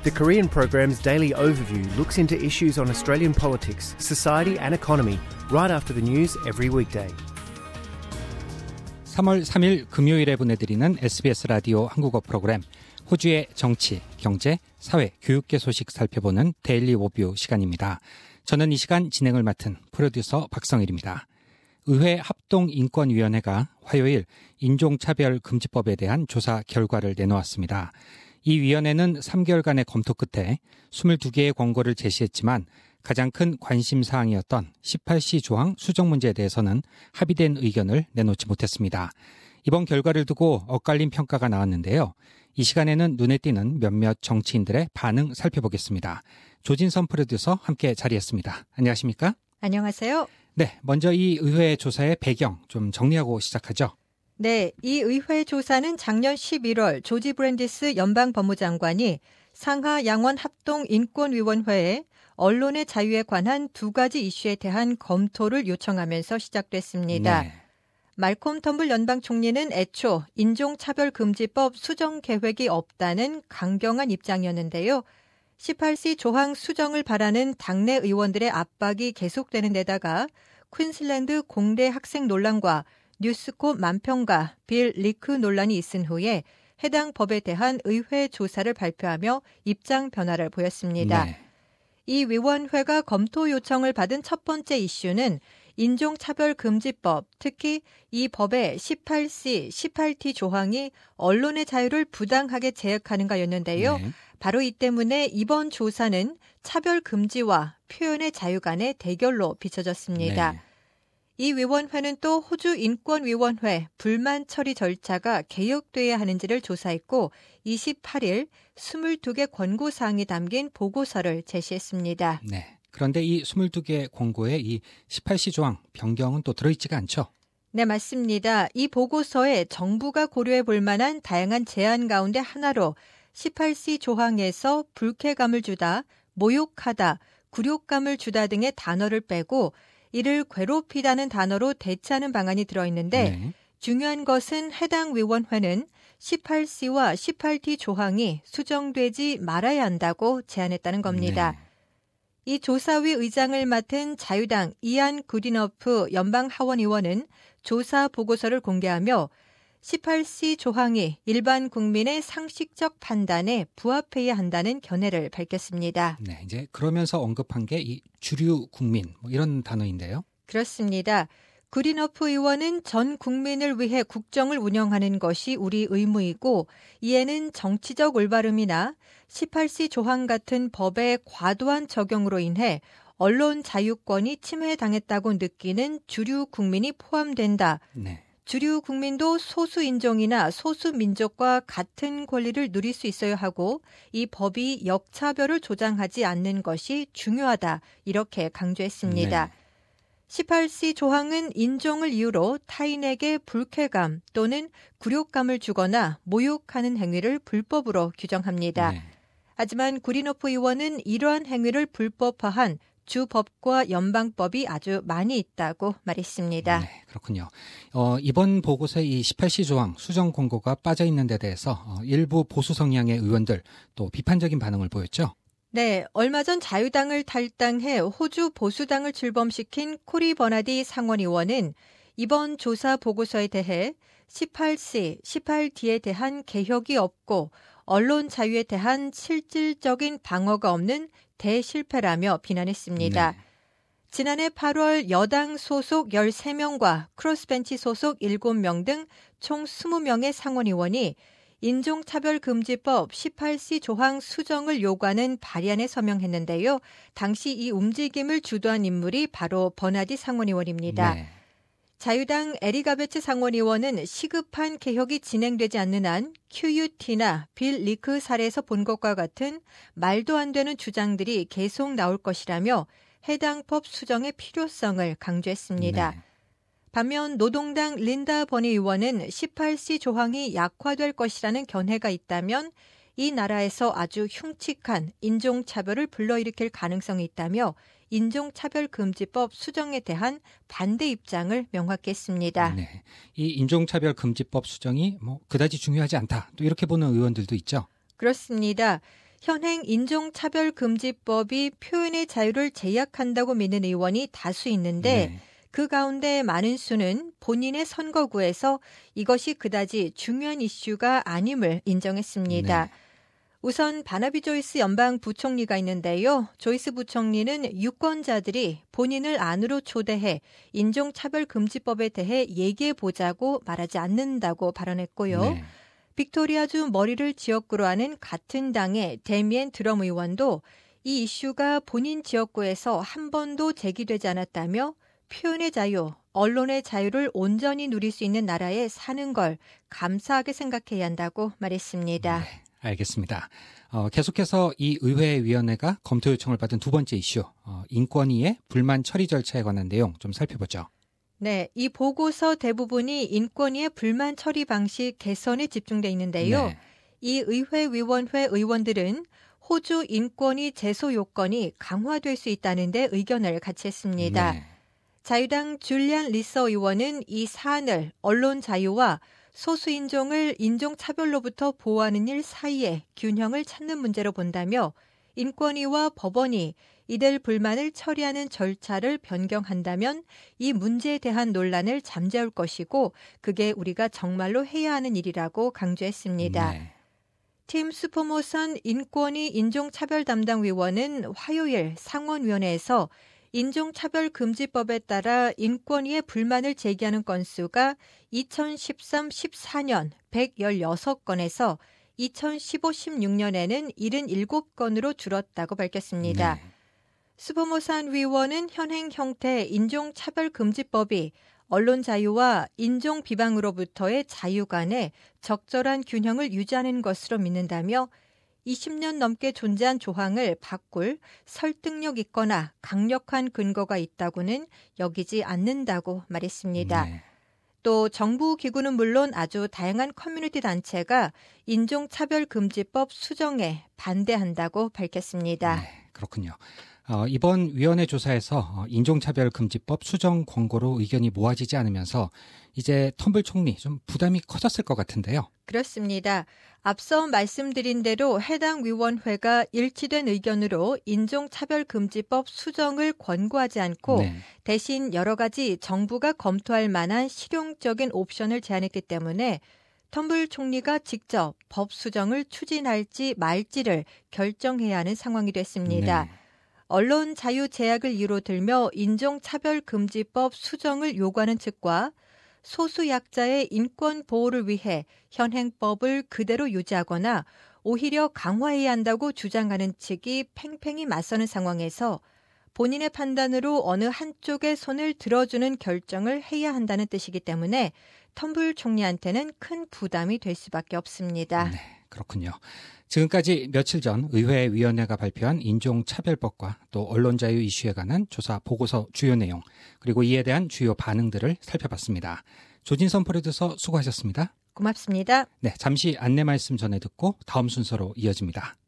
The Korean program's daily overview looks into issues on Australian politics, society and economy right after the news every weekday. 3월 3일 금요일에 보내드리는 SBS 라디오 한국어 프로그램 호주의 정치, 경제, 사회, 교육계 소식 살펴보는 데일리 오뷰 시간입니다. 저는 이 시간 진행을 맡은 프로듀서 박성일입니다. 의회 합동인권위원회가 화요일 인종차별금지법에 대한 조사 결과를 내놓았습니다. 이 위원회는 3개월간의 검토 끝에 22개의 권고를 제시했지만 가장 큰 관심 사항이었던 18C 조항 수정 문제에 대해서는 합의된 의견을 내놓지 못했습니다. 이번 결과를 두고 엇갈린 평가가 나왔는데요. 이 시간에는 눈에 띄는 몇몇 정치인들의 반응 살펴보겠습니다. 조진선 프로듀서 함께 자리했습니다. 안녕하십니까? 안녕하세요. 네, 먼저 이 의회 조사의 배경 좀 정리하고 시작하죠. 네, 이 의회 조사는 작년 11월 조지 브랜디스 연방법무장관이 상하 양원 합동인권위원회에 언론의 자유에 관한 두 가지 이슈에 대한 검토를 요청하면서 시작됐습니다. 네. 말콤 텀블 연방 총리는 애초 인종차별금지법 수정 계획이 없다는 강경한 입장이었는데요. 18C 조항 수정을 바라는 당내 의원들의 압박이 계속되는 데다가 퀸슬랜드 공대 학생 논란과 뉴스코 만평가 빌 리크 논란이 있은 후에 해당 법에 대한 의회 조사를 발표하며 입장 변화를 보였습니다. 네. 이 위원회가 검토 요청을 받은 첫 번째 이슈는 인종차별금지법, 특히 이 법의 18C, 18T 조항이 언론의 자유를 부당하게 제약하는가였는데요. 네. 바로 이 때문에 이번 조사는 차별금지와 표현의 자유 간의 대결로 비춰졌습니다. 네. 이 위원회는 또 호주 인권위원회 불만 처리 절차가 개혁돼야 하는지를 조사했고 28일 22개 권고사항이 담긴 보고서를 제시했습니다. 네. 그런데 이 22개 권고에 이 18C 조항 변경은 또 들어있지가 않죠? 네, 맞습니다. 이 보고서에 정부가 고려해 볼 만한 다양한 제안 가운데 하나로 18C 조항에서 불쾌감을 주다, 모욕하다, 굴욕감을 주다 등의 단어를 빼고 이를 괴롭히다는 단어로 대체하는 방안이 들어있는데 네. 중요한 것은 해당 위원회는 18C와 18T 조항이 수정되지 말아야 한다고 제안했다는 겁니다. 네. 이 조사위 의장을 맡은 자유당 이안 구디너프 연방하원의원은 조사 보고서를 공개하며 18C 조항이 일반 국민의 상식적 판단에 부합해야 한다는 견해를 밝혔습니다. 네, 이제 그러면서 언급한 게 이 주류 국민 뭐 이런 단어인데요. 그렇습니다. 구디너프 의원은 전 국민을 위해 국정을 운영하는 것이 우리 의무이고 이에는 정치적 올바름이나 18C 조항 같은 법의 과도한 적용으로 인해 언론 자유권이 침해당했다고 느끼는 주류 국민이 포함된다. 네. 주류 국민도 소수 인종이나 소수 민족과 같은 권리를 누릴 수 있어야 하고 이 법이 역차별을 조장하지 않는 것이 중요하다. 이렇게 강조했습니다. 네. 18C 조항은 인종을 이유로 타인에게 불쾌감 또는 굴욕감을 주거나 모욕하는 행위를 불법으로 규정합니다. 네. 하지만 구리노프 의원은 이러한 행위를 불법화한 주법과 연방법이 아주 많이 있다고 말했습니다. 네, 그렇군요. 이번 보고서에 이 18C 조항 수정 권고가 빠져 있는 데 대해서 일부 보수 성향의 의원들 또 비판적인 반응을 보였죠. 네, 얼마 전 자유당을 탈당해 호주 보수당을 출범시킨 코리 버나디 상원의원은 이번 조사 보고서에 대해 18C, 18D에 대한 개혁이 없고 언론 자유에 대한 실질적인 방어가 없는 대실패라며 비난했습니다. 네. 지난해 8월 여당 소속 13명과 크로스벤치 소속 7명 등 총 20명의 상원의원이 인종차별금지법 18C 조항 수정을 요구하는 발의안에 서명했는데요. 당시 이 움직임을 주도한 인물이 바로 버나디 상원의원입니다. 네. 자유당 에리가베츠 상원의원은 시급한 개혁이 진행되지 않는 한 QUT나 빌 리크 사례에서 본 것과 같은 말도 안 되는 주장들이 계속 나올 것이라며 해당 법 수정의 필요성을 강조했습니다. 네. 반면 노동당 린다 버니 의원은 18C 조항이 약화될 것이라는 견해가 있다면 이 나라에서 아주 흉측한 인종차별을 불러일으킬 가능성이 있다며 인종차별금지법 수정에 대한 반대 입장을 명확히 했습니다. 네. 이 인종차별금지법 수정이 그다지 중요하지 않다. 또 이렇게 보는 의원들도 있죠. 그렇습니다. 현행 인종차별금지법이 표현의 자유를 제약한다고 믿는 의원이 다수 있는데 네. 그 가운데 많은 수는 본인의 선거구에서 이것이 그다지 중요한 이슈가 아님을 인정했습니다. 네. 우선 바나비 조이스 연방 부총리가 있는데요. 조이스 부총리는 유권자들이 본인을 안으로 초대해 인종차별금지법에 대해 얘기해보자고 말하지 않는다고 발언했고요. 네. 빅토리아주 머리를 지역구로 하는 같은 당의 데미엔 드럼 의원도 이 이슈가 본인 지역구에서 한 번도 제기되지 않았다며 표현의 자유, 언론의 자유를 온전히 누릴 수 있는 나라에 사는 걸 감사하게 생각해야 한다고 말했습니다. 네, 알겠습니다. 계속해서 이 의회위원회가 검토 요청을 받은 두 번째 이슈, 인권위의 불만 처리 절차에 관한 내용 좀 살펴보죠. 네, 이 보고서 대부분이 인권위의 불만 처리 방식 개선에 집중돼 있는데요. 네. 이 의회위원회 의원들은 호주 인권위 제소 요건이 강화될 수 있다는 데 의견을 같이 했습니다. 네. 자유당 줄리안 리서 의원은 이 사안을 언론 자유와 소수 인종을 인종차별로부터 보호하는 일 사이에 균형을 찾는 문제로 본다며 인권위와 법원이 이들 불만을 처리하는 절차를 변경한다면 이 문제에 대한 논란을 잠재울 것이고 그게 우리가 정말로 해야 하는 일이라고 강조했습니다. 네. 팀 수포모선 인권위 인종차별 담당 위원은 화요일 상원위원회에서 인종차별금지법에 따라 인권위에 불만을 제기하는 건수가 2013-14년 116건에서 2015-16년에는 77건으로 줄었다고 밝혔습니다. 네. 수포모산 위원은 현행 형태 인종차별금지법이 언론 자유와 인종 비방으로부터의 자유 간의 적절한 균형을 유지하는 것으로 믿는다며 20년 넘게 존재한 조항을 바꿀 설득력 있거나 강력한 근거가 있다고는 여기지 않는다고 말했습니다. 네. 또 정부 기구는 물론 아주 다양한 커뮤니티 단체가 인종차별금지법 수정에 반대한다고 밝혔습니다. 네, 그렇군요. 이번 위원회 조사에서 인종차별금지법 수정 권고로 의견이 모아지지 않으면서 이제 텀블 총리 좀 부담이 커졌을 것 같은데요. 그렇습니다. 앞서 말씀드린 대로 해당 위원회가 일치된 의견으로 인종차별금지법 수정을 권고하지 않고 네. 대신 여러 가지 정부가 검토할 만한 실용적인 옵션을 제안했기 때문에 텀블 총리가 직접 법 수정을 추진할지 말지를 결정해야 하는 상황이 됐습니다. 네. 언론 자유 제약을 이유로 들며 인종차별금지법 수정을 요구하는 측과 소수 약자의 인권 보호를 위해 현행법을 그대로 유지하거나 오히려 강화해야 한다고 주장하는 측이 팽팽히 맞서는 상황에서 본인의 판단으로 어느 한쪽의 손을 들어주는 결정을 해야 한다는 뜻이기 때문에 텀블 총리한테는 큰 부담이 될 수밖에 없습니다. 네, 그렇군요. 지금까지 며칠 전 의회위원회가 발표한 인종차별법과 또 언론자유 이슈에 관한 조사 보고서 주요 내용, 그리고 이에 대한 주요 반응들을 살펴봤습니다. 조진선 프로듀서 수고하셨습니다. 고맙습니다. 네, 잠시 안내 말씀 전해 듣고 다음 순서로 이어집니다.